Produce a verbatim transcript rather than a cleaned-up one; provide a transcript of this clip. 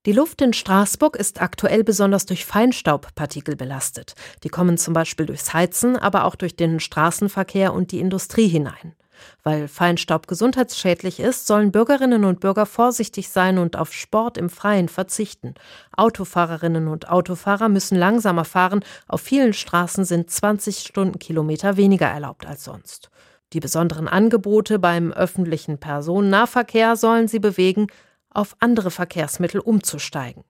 Die Luft in Straßburg ist aktuell besonders durch Feinstaubpartikel belastet. Die kommen zum Beispiel durchs Heizen, aber auch durch den Straßenverkehr und die Industrie hinein. Weil Feinstaub gesundheitsschädlich ist, sollen Bürgerinnen und Bürger vorsichtig sein und auf Sport im Freien verzichten. Autofahrerinnen und Autofahrer müssen langsamer fahren. Auf vielen Straßen sind zwanzig Stundenkilometer weniger erlaubt als sonst. Die besonderen Angebote beim öffentlichen Personennahverkehr sollen sie bewegen, auf andere Verkehrsmittel umzusteigen.